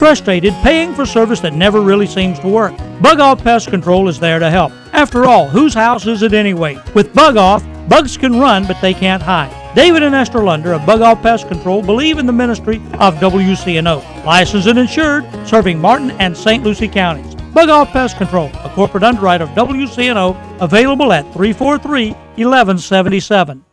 Frustrated paying for service that never really seems to work? Bug Off Pest Control is there to help. After all, whose house is it anyway? With Bug Off, bugs can run, but they can't hide. David and Esther Lunder of Bug Off Pest Control believe in the ministry of WCNO. Licensed and insured, serving Martin and St. Lucie counties. Bug Off Pest Control, a corporate underwriter of WCNO, available at 343-1177.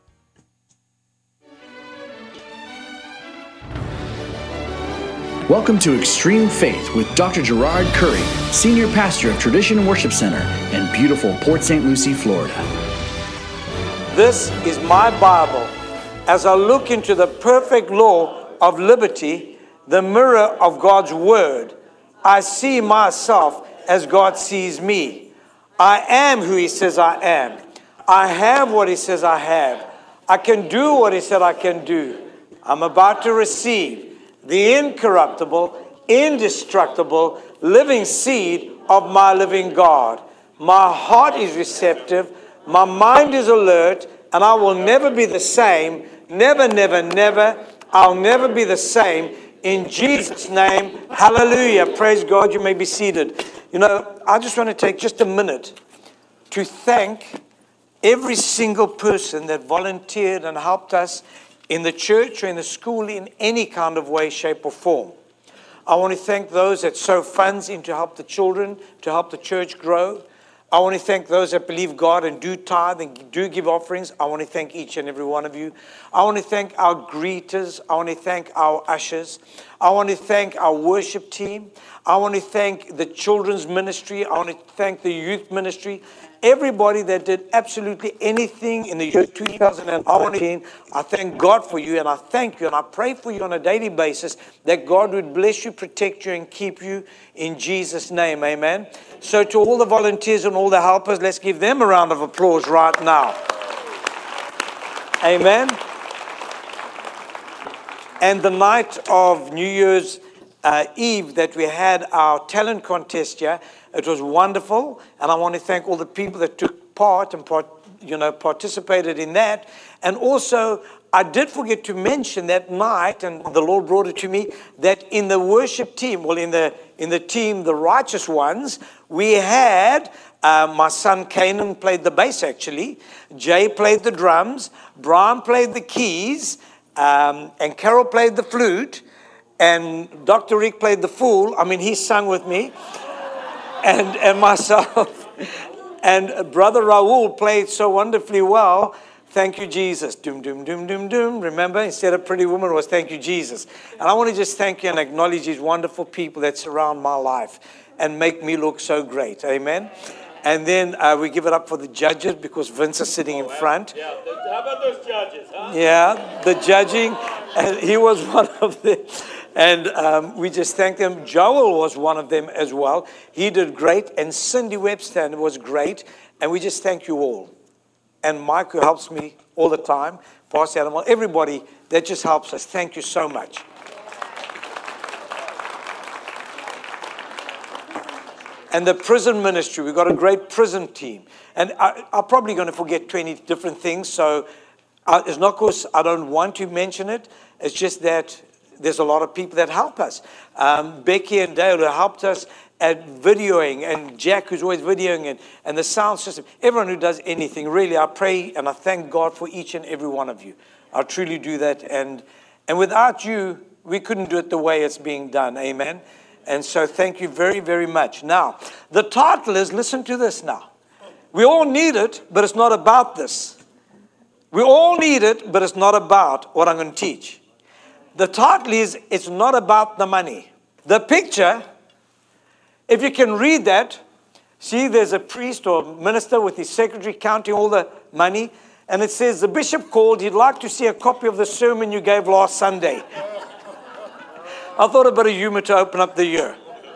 Welcome to Extreme Faith with Dr. Gerard Curry, Senior Pastor of Tradition Worship Center in beautiful Port St. Lucie, Florida. This is my Bible. As I look into the perfect law of liberty, the mirror of God's Word, I see myself as God sees me. I am who He says I am. I have what He says I have. I can do what He said I can do. I'm about to receive the incorruptible, indestructible, living seed of my living God. My heart is receptive, my mind is alert, and I will never be the same. Never, never, never. I'll never be the same. In Jesus' name, hallelujah. Praise God. You may be seated. You know, I just want to take just a minute to thank every single person that volunteered and helped us in the church or in the school in any kind of way, shape, or form. I want to thank those that sow funds in to help the children, to help the church grow. I want to thank those that believe God and do tithe and do give offerings. I want to thank each and every one of you. I want to thank our greeters. I want to thank our ushers. I want to thank our worship team. I want to thank the children's ministry. I want to thank the youth ministry. Everybody that did absolutely anything in the year 2019, I thank God for you, and I thank you, and I pray for you on a daily basis that God would bless you, protect you, and keep you in Jesus' name. Amen. So to all the volunteers and all the helpers, let's give them a round of applause right now. Amen. And the night of New Year's Eve that we had our talent contest here, it was wonderful, and I want to thank all the people that took part and participated in that. And also, I did forget to mention that night, and the Lord brought it to me, that in the worship team, well, in the team, the righteous ones, we had my son Canaan played the bass actually, Jay played the drums, Brian played the keys, and Carol played the flute, and Dr. Rick played the fool. I mean, he sang with me. And myself, and Brother Raul played so wonderfully well. Thank you, Jesus. Doom, doom, doom, doom, doom. Remember, instead of Pretty Woman, it was thank you, Jesus. And I want to just thank you and acknowledge these wonderful people that surround my life and make me look so great. Amen. And then we give it up for the judges because Vince is sitting in front. Yeah, how about those judges, huh? Yeah, the judging. And he was one of them. And we just thank them. Joel was one of them as well. He did great. And Cindy Webster was great. And we just thank you all. And Mike, who helps me all the time, Pastor Animal, everybody that just helps us. Thank you so much. And the prison ministry, we've got a great prison team. And I'm probably going to forget 20 different things. So it's not because I don't want to mention it. It's just that there's a lot of people that help us. Becky and Dale who helped us at videoing, and Jack who's always videoing, and the sound system. Everyone who does anything. Really, I pray and I thank God for each and every one of you. I truly do that. And without you, we couldn't do it the way it's being done. Amen. And so thank you very, very much. Now, the title is, listen to this now. We all need it, but it's not about this. We all need it, but it's not about what I'm going to teach. The title is, it's not about the money. The picture, if you can read that, see there's a priest or minister with his secretary counting all the money. And it says, the bishop called, he'd like to see a copy of the sermon you gave last Sunday. I thought a bit of humor to open up the year.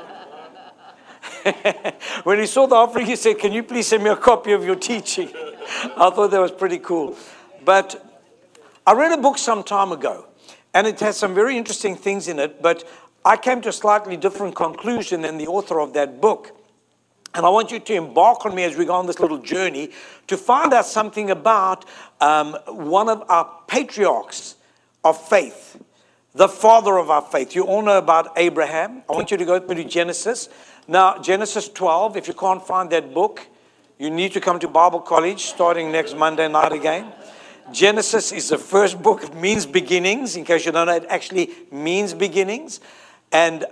When he saw the offering, he said, can you please send me a copy of your teaching? I thought that was pretty cool. But I read a book some time ago. And it has some very interesting things in it, but I came to a slightly different conclusion than the author of that book. And I want you to embark on me as we go on this little journey to find out something about one of our patriarchs of faith. the father of our faith. You all know about Abraham. I want you to go with me to Genesis. Now, Genesis 12, if you can't find that book, you need to come to Bible college starting next Monday night again. Genesis is the first book. It means beginnings. In case you don't know, it actually means beginnings. And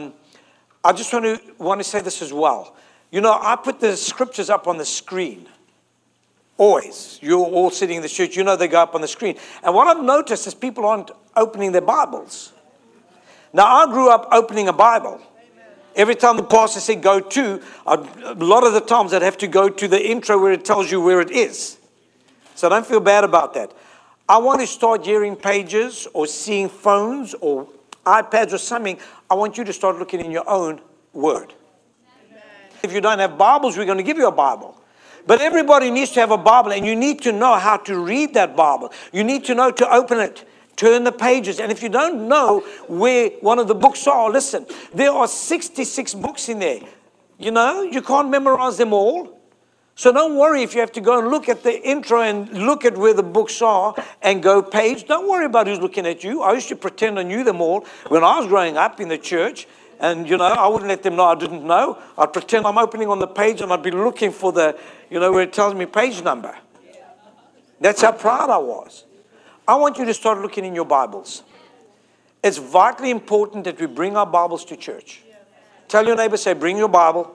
I just want to say this as well. You know, I put the scriptures up on the screen. Always. You're all sitting in the church. You know they go up on the screen. And what I've noticed is people aren't opening their Bibles. Now, I grew up opening a Bible. Every time the pastor said go to, a lot of the times I'd have to go to the intro where it tells you where it is. So don't feel bad about that. I want to start hearing pages or seeing phones or iPads or something. I want you to start looking in your own word. Amen. If you don't have Bibles, we're going to give you a Bible. But everybody needs to have a Bible, and you need to know how to read that Bible. You need to know to open it, turn the pages. And if you don't know where one of the books are, listen, there are 66 books in there. You know, you can't memorize them all. So don't worry if you have to go and look at the intro and look at where the books are and go page. Don't worry about who's looking at you. I used to pretend I knew them all when I was growing up in the church. And, you know, I wouldn't let them know I didn't know. I'd pretend I'm opening on the page and I'd be looking for the, you know, where it tells me page number. That's how proud I was. I want you to start looking in your Bibles. It's vitally important that we bring our Bibles to church. Tell your neighbor, say, bring your Bible.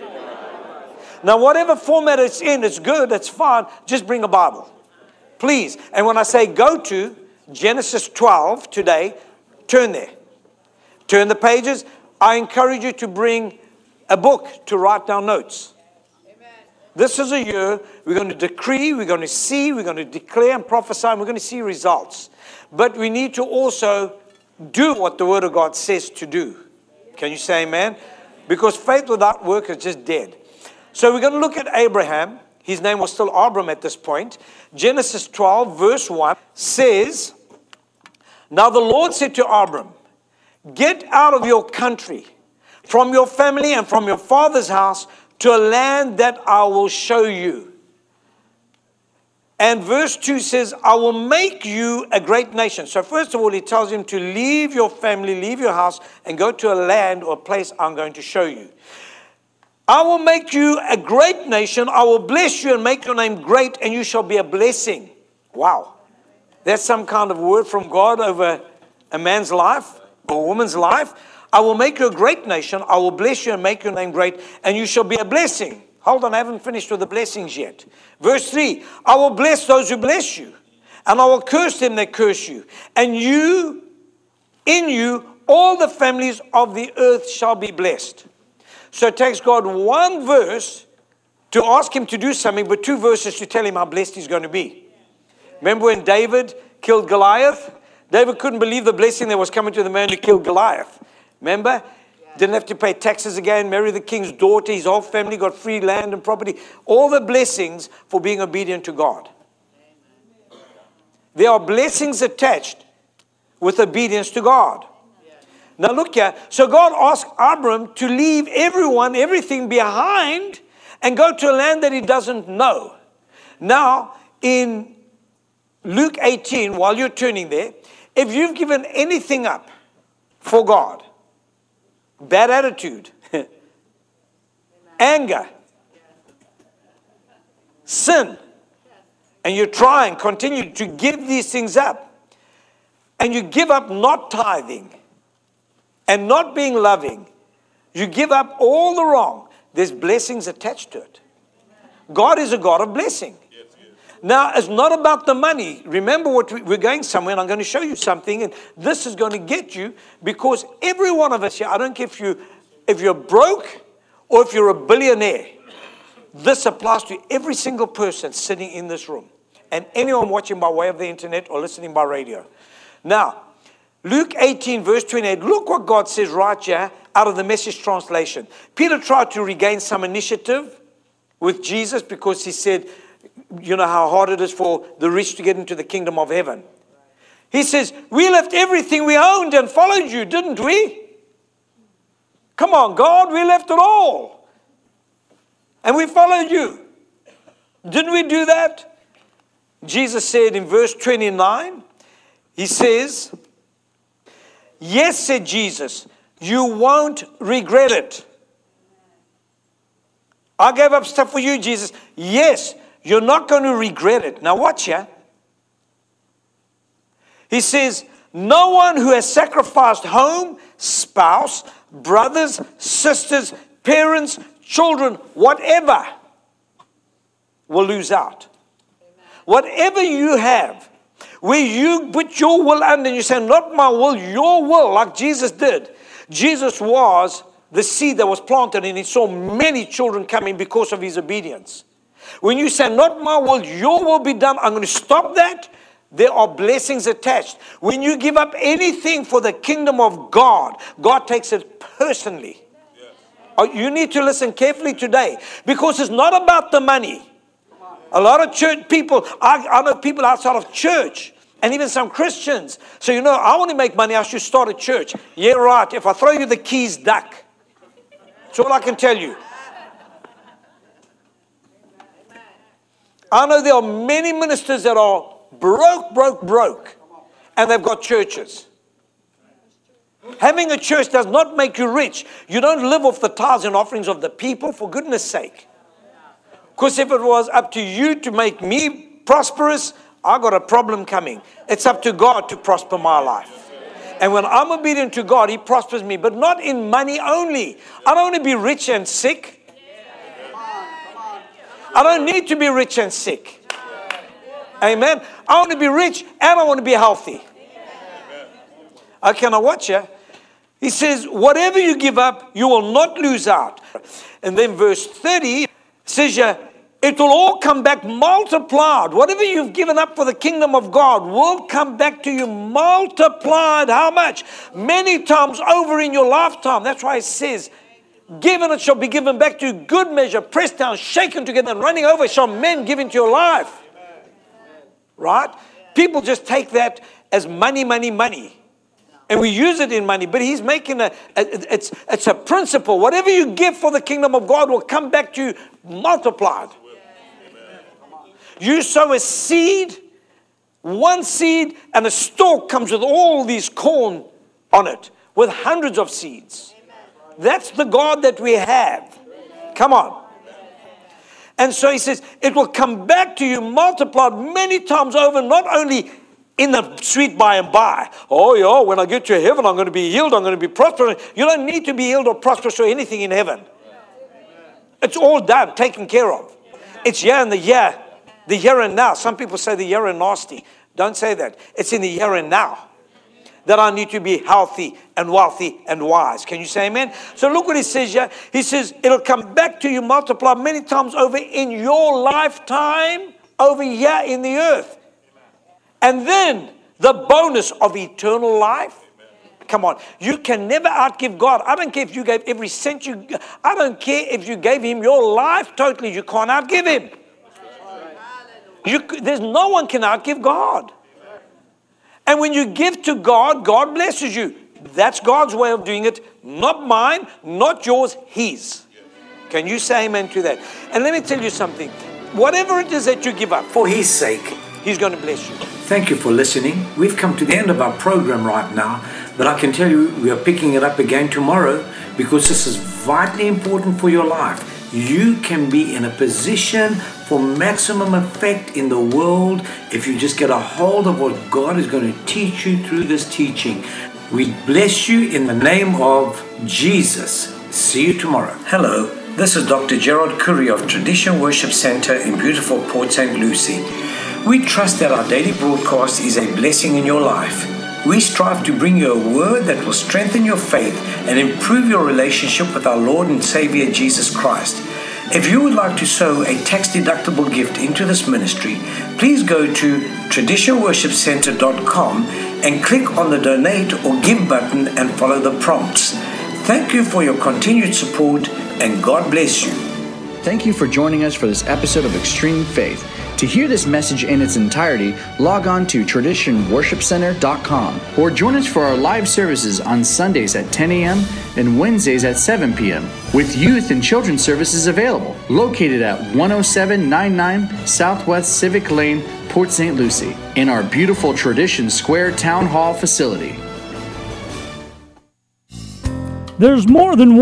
Now, whatever format it's in, it's good, it's fine. Just bring a Bible. Please. And when I say go to Genesis 12 today, turn there. Turn the pages. I encourage you to bring a book to write down notes. Amen. This is a year we're going to decree, we're going to see, we're going to declare and prophesy, and we're going to see results. But we need to also do what the Word of God says to do. Can you say amen? Because faith without work is just dead. So we're going to look at Abraham. His name was still Abram at this point. Genesis 12, verse 1 says, Now the Lord said to Abram, Get out of your country, from your family and from your father's house, to a land that I will show you. And verse 2 says, I will make you a great nation. So first of all, he tells him to leave your family, leave your house, and go to a land or a place I'm going to show you. I will make you a great nation. I will bless you and make your name great, and you shall be a blessing. Wow. That's some kind of word from God over a man's life or a woman's life. I will make you a great nation. I will bless you and make your name great, and you shall be a blessing. Hold on, I haven't finished with the blessings yet. Verse 3, I will bless those who bless you, and I will curse them that curse you. And you, in you, all the families of the earth shall be blessed. So it takes God one verse to ask him to do something, but two verses to tell him how blessed he's going to be. Remember when David killed Goliath? David couldn't believe the blessing that was coming to the man who killed Goliath. Remember? Didn't have to pay taxes again, marry the king's daughter, his whole family got free land and property. All the blessings for being obedient to God. There are blessings attached with obedience to God. Now look here. So God asked Abram to leave everyone, everything behind and go to a land that he doesn't know. Now, in Luke 18, while you're turning there, if you've given anything up for God, bad attitude, anger, sin, and you're trying, continue to give these things up, and you give up not tithing and not being loving, you give up all the wrong, there's blessings attached to it. God is a God of blessing. Now, it's not about the money. Remember what we're going somewhere, and I'm going to show you something, and this is going to get you, because every one of us here, I don't care if you're broke or if you're a billionaire, this applies to every single person sitting in this room and anyone watching by way of the internet or listening by radio. Now, Luke 18, verse 28, look what God says right here out of the Message translation. Peter tried to regain some initiative with Jesus because he said, you know how hard it is for the rich to get into the kingdom of heaven. He says, we left everything we owned and followed you, didn't we? Come on, God, we left it all. And we followed you. Didn't we do that? Jesus said in verse 29, he says, Yes, said Jesus, you won't regret it. I gave up stuff for you, Jesus. Yes, you're not going to regret it. Now watch here. He says, no one who has sacrificed home, spouse, brothers, sisters, parents, children, whatever, will lose out. Whatever you have, where you put your will under and you say, not my will, your will, like Jesus did. Jesus was the seed that was planted and he saw many children coming because of his obedience. When you say, not my will, your will be done, I'm going to stop that. There are blessings attached. When you give up anything for the kingdom of God, God takes it personally. You need to listen carefully today, because it's not about the money. A lot of church people, I know people outside of church, and even some Christians. So, I want to make money, I should start a church. Yeah, right. If I throw you the keys, duck. That's all I can tell you. I know there are many ministers that are broke, and they've got churches. Having a church does not make you rich. You don't live off the tithes and offerings of the people, for goodness sake. Because if it was up to you to make me prosperous, I got a problem coming. It's up to God to prosper my life. And when I'm obedient to God, he prospers me, but not in money only. I don't want to be rich and sick. I don't need to be rich and sick. Amen. I want to be rich and I want to be healthy. Okay, now watch here. He says, whatever you give up, you will not lose out. And then verse 30 says, it will all come back multiplied. Whatever you've given up for the kingdom of God will come back to you multiplied. How much? Many times over in your lifetime. That's why it says, given it shall be given back to you, good measure, pressed down, shaken together, and running over shall men give into your life. Right? People just take that as money, money, money. And we use it in money. But he's making it's a principle. Whatever you give for the kingdom of God will come back to you multiplied. You sow a seed, one seed, and a stalk comes with all these corn on it, with hundreds of seeds. That's the God that we have. Come on. And so he says, it will come back to you multiplied many times over, not only in the sweet by and by. Oh, yeah, when I get to heaven, I'm going to be healed, I'm going to be prosperous. You don't need to be healed or prosperous or anything in heaven. It's all done, taken care of. It's here and the here and now. Some people say the here and nasty. Don't say that. It's in the here and now that I need to be healthy and wealthy and wise. Can you say amen? So look what he says here. He says, it'll come back to you multiplied many times over in your lifetime, over here in the earth. And then the bonus of eternal life. Come on. You can never outgive God. I don't care if you gave every cent you... I don't care if you gave him your life totally. You can't outgive him. There's no one can outgive God. And when you give to God, God blesses you. That's God's way of doing it. Not mine, not yours, his. Can you say amen to that? And let me tell you something. Whatever it is that you give up for his sake, he's going to bless you. Thank you for listening. We've come to the end of our program right now, but I can tell you we are picking it up again tomorrow, because this is vitally important for your life. You can be in a position for maximum effect in the world if you just get a hold of what God is going to teach you through this teaching. We bless you in the name of Jesus. See you tomorrow. Hello, this is Dr. Gerard Curry of Tradition Worship Center in beautiful Port St. Lucie. We trust that our daily broadcast is a blessing in your life. We strive to bring you a word that will strengthen your faith and improve your relationship with our Lord and Savior Jesus Christ. If you would like to sow a tax-deductible gift into this ministry, please go to traditionworshipcenter.com and click on the donate or give button and follow the prompts. Thank you for your continued support, and God bless you. Thank you for joining us for this episode of Extreme Faith. To hear this message in its entirety, log on to traditionworshipcenter.com or join us for our live services on Sundays at 10 a.m. and Wednesdays at 7 p.m. with youth and children's services available, located at 10799 Southwest Civic Lane, Port St. Lucie, in our beautiful Tradition Square Town Hall facility. There's more than